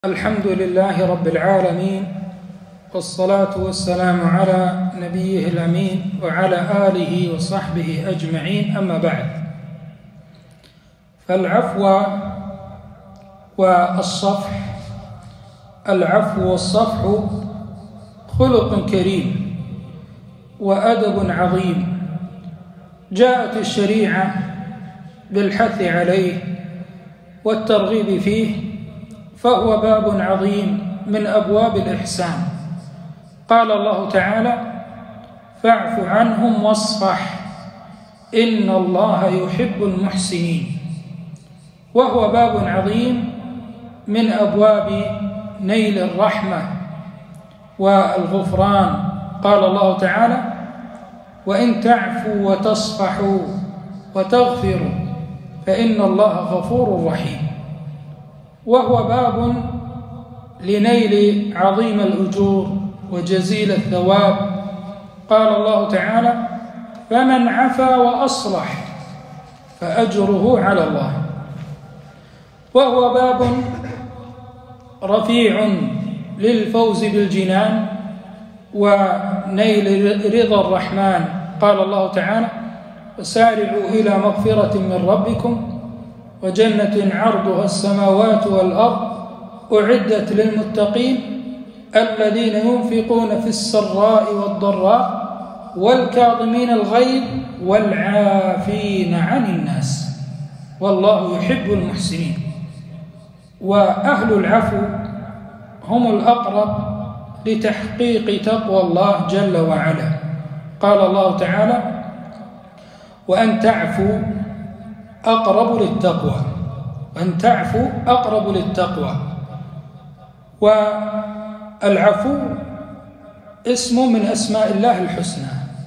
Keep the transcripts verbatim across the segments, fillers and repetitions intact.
الحمد لله رب العالمين، والصلاة والسلام على نبيه الأمين وعلى آله وصحبه أجمعين، أما بعد. فالعفو والصفح العفو والصفح خلق كريم وأدب عظيم، جاءت الشريعة بالحث عليه والترغيب فيه، فهو باب عظيم من أبواب الإحسان. قال الله تعالى: فاعف عنهم واصفح إن الله يحب المحسنين. وهو باب عظيم من أبواب نيل الرحمة والغفران. قال الله تعالى: وإن تعفوا وتصفحوا وتغفروا فإن الله غفور رحيم. وهو باب لنيل عظيم الأجور وجزيل الثواب. قال الله تعالى: فمن عفا وأصلح فأجره على الله. وهو باب رفيع للفوز بالجنان ونيل رضا الرحمن. قال الله تعالى: وسارعوا إلى مغفرة من ربكم وجنة عرضها السماوات والأرض أعدت للمتقين الذين ينفقون في السراء والضراء والكاظمين الغيظ والعافين عن الناس والله يحب المحسنين. وأهل العفو هم الأقرب لتحقيق تقوى الله جل وعلا. قال الله تعالى: وأن تعفوا أقرب للتقوى أن تعفوا أقرب للتقوى. والعفو اسم من أسماء الله الحسنى،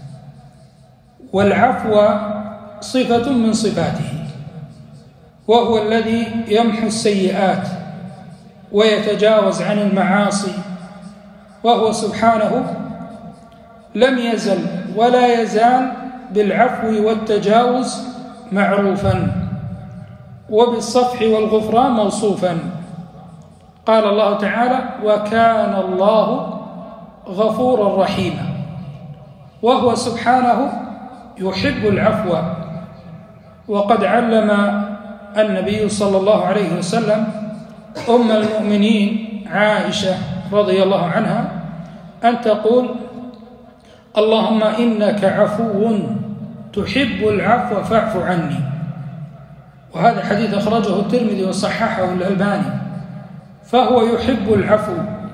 والعفو صفة من صفاته، وهو الذي يمحو السيئات ويتجاوز عن المعاصي. وهو سبحانه لم يزل ولا يزال بالعفو والتجاوز معروفا، وبالصفح والغفران موصوفا. قال الله تعالى: وكان الله غفورا رحيما. وهو سبحانه يحب العفو. وقد علم النبي صلى الله عليه وسلم أم المؤمنين عائشة رضي الله عنها أن تقول: اللهم إنك عفو تحب العفو فاعف عني. وهذا حديث أخرجه الترمذي وصححه الألباني. فهو يحب العفو،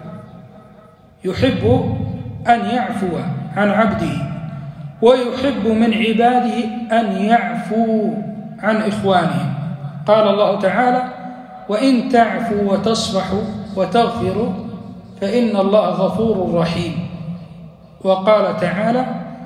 يحب أن يعفو عن عبده، ويحب من عباده أن يعفو عن إخوانهم. قال الله تعالى: وإن تعفوا وتصفحوا وتغفروا فإن الله غفور رحيم. وقال تعالى: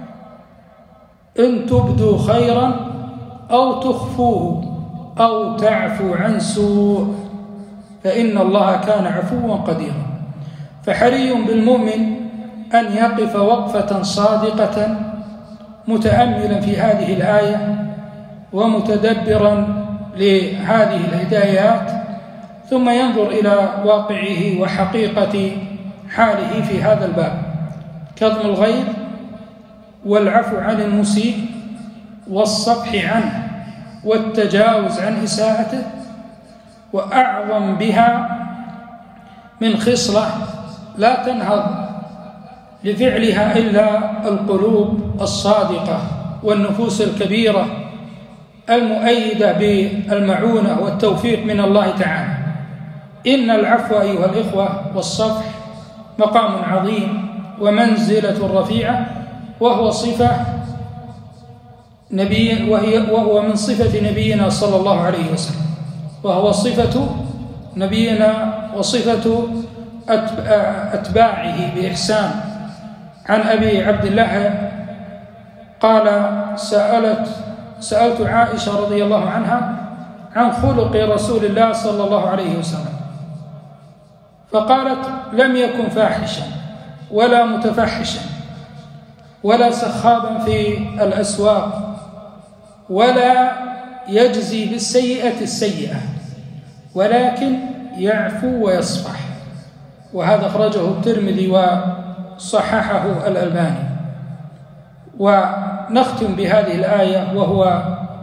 إن تبدوا خيرا أو تخفوه أو تعفو عن سوء فإن الله كان عفوا قديرا. فحري بالمؤمن أن يقف وقفة صادقة متأملا في هذه الآية ومتدبرا لهذه الهدايات، ثم ينظر إلى واقعه وحقيقة حاله في هذا الباب: كظم الغيظ والعفو عن المسيء والصفح عنه والتجاوز عن إساءته. وأعظم بها من خصلة لا تنهض لفعلها إلا القلوب الصادقة والنفوس الكبيرة المؤيدة بالمعونة والتوفيق من الله تعالى. إن العفو أيها الإخوة والصفح مقام عظيم ومنزلة رفيعة، وهو صفة نبي وهي وهو من صفة نبينا صلى الله عليه وسلم، وهو صفة نبينا وصفة أتباعه بإحسان. عن أبي عبد الله قال: سألت سألت عائشة رضي الله عنها عن خلق رسول الله صلى الله عليه وسلم، فقالت: لم يكن فاحشا ولا متفحشا ولا سخابا في الأسواق ولا يجزي بالسيئة السيئة، ولكن يعفو ويصفح. وهذا أخرجه الترمذي وصححه الألباني. ونختم بهذه الآية وهو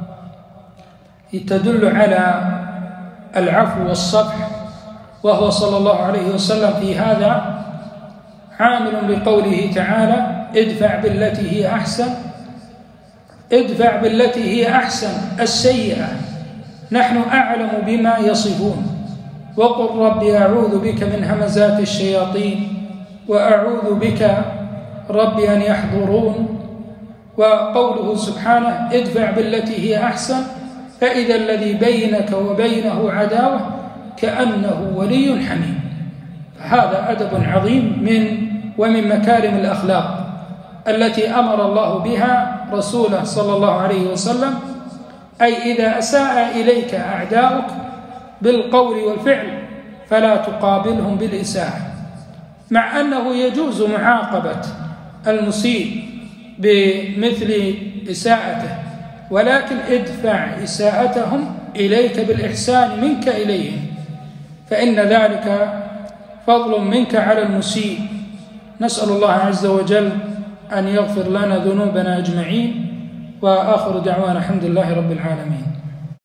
تدل على العفو والصفح، وهو صلى الله عليه وسلم في هذا عامل بقوله تعالى: ادفع بالتي هي أحسن ادفع بالتي هي أحسن السيئة نحن أعلم بما يصفون، وقل ربي أعوذ بك من همزات الشياطين وأعوذ بك ربي أن يحضرون. وقوله سبحانه: ادفع بالتي هي أحسن فإذا الذي بينك وبينه عداوة كأنه ولي حميم. فهذا أدب عظيم من ومن مكارم الأخلاق التي أمر الله بها رسوله صلى الله عليه وسلم، أي إذا أساء إليك أعداؤك بالقول والفعل فلا تقابلهم بالإساءة، مع أنه يجوز معاقبة المسيء بمثل إساءته، ولكن ادفع إساءتهم إليك بالإحسان منك إليهم، فإن ذلك فضل منك على المسيء. نسأل الله عز وجل أن يغفر لنا ذنوبنا أجمعين، وآخر دعوانا الحمد لله رب العالمين.